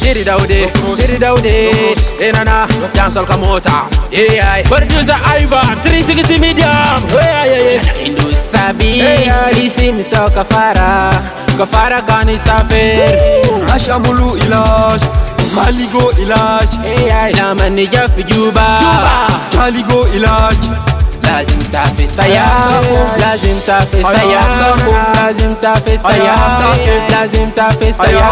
Diri Daude, Enana, Dancehall Kamota, yeah. Producer Ivan, 360 Medium, yeah. Indo sabi, isi mitoka Kafara kani safir, Asha mulu ilaj, Maligo ilaj, yeah. Mani Jafi Juba, Chaligo ilaj, lazim tafi saya, lazim tafi saya, lazim tafi saya, lazim tafi saya,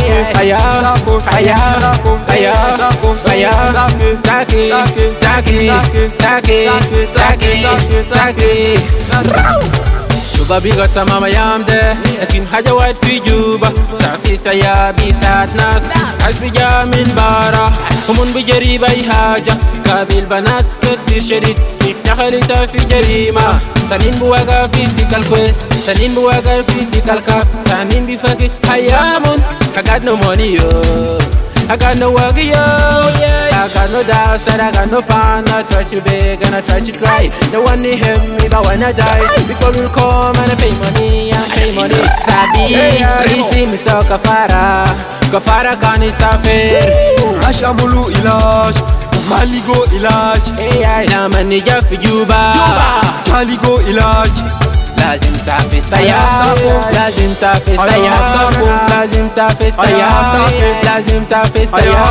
taki. Juba bigot sa mama yamde, lakin haja white fi Juba, tafi saya bitat nas, alfi jamin bara, kumun bijari bay haja, kabil banat kedi shadid. Takharita fi jarima, tanin buwaga physical quest, tanin buwaga physical cap, tanin bifaki hayamun. I got no money yo, I got no work yo, I got no doubt, said I got no pound. I try to beg and I try to cry. No one will help me, but when I die, people will come and I pay money and I pay money. Sabi, risi mi to kafara kani safir. Asha mulu ilaj, Maligo ilaj, Ya mani Jafi Juba, Chaligo ilaj, lazim tafi saya, lazim tafi saya, lazim tafi saya, lazim tafi saya,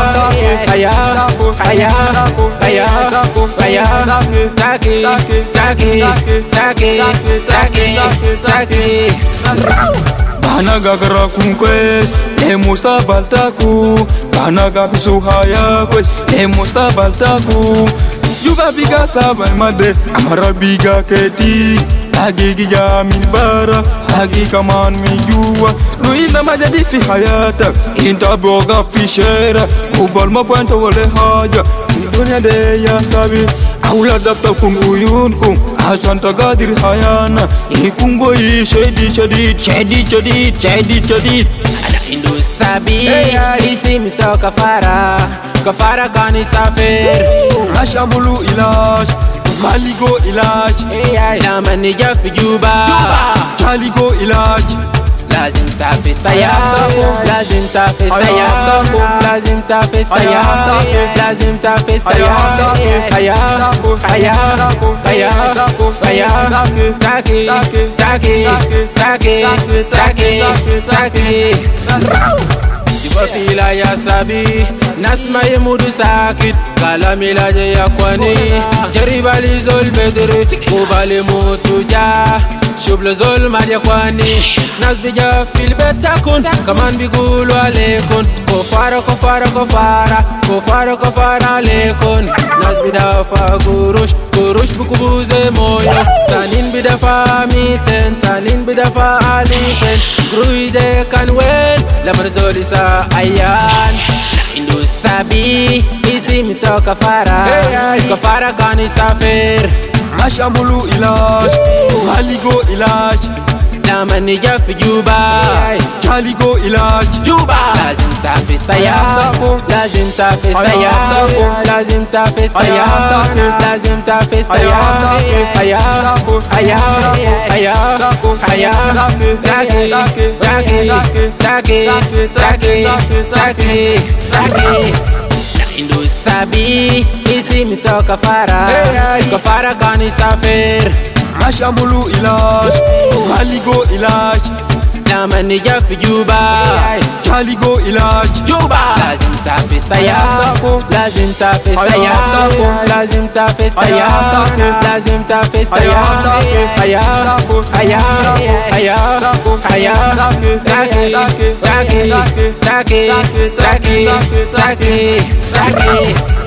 taki. Banaga garakun kwes, Musta baltaku, Banaga pisu haya kwes, Musta baltaku. Juba biga sabai made, Amara biga keti, Agigi jamin bara, Agi kaman mi juwa. Ruina majadi fi hayata, Inta boga fi shera, Kubal ma kwanta wale haja, Dunia de ya sabi, Aula dapta kunguyun kung, Asanta gadir hayana, Ikungo yi shadid. Indo sabi, isi mi to kafara kani safir. Asha mulu ilaj, Maligo ilaj, Ya mani Jafi Juba, Chaligo ilaj, lazim tafi saya, lazim tafi saya, lazim tafi saya, lazim tafi saya, taki. Juba fila ya sabi, nasma mudu sakit, kalamila ya kwani, jaribali zol bedre, ubali mutuja, shublo zol madia kwani, nas bija fil betakun, kaman bigulu alekun, kofara alekun, nas bida fa kurush bukubuze moyo, tanin bida fa miten, tanin bida fa alifen, gruide kan wen, lamar zolisa ayan. Indo sabi, isi mi to kafara kani safir. Asha mulu ilaj, Maligo ilaj, Ya mani Jafi Juba, Chaligo ilaj, lazim tafi saya, lazim tafi saya, lazim tafi saya, lazim tafi saya, taki. Indo sabi, isi mi to kafara kani safir. Asha mulu ilaj, Maligo ilaj, Ya mani Jafi Juba, Chaligo ilaj, lazim tafi saya, lazim tafi saya, lazim tafi saya, lazim tafi saya, taki.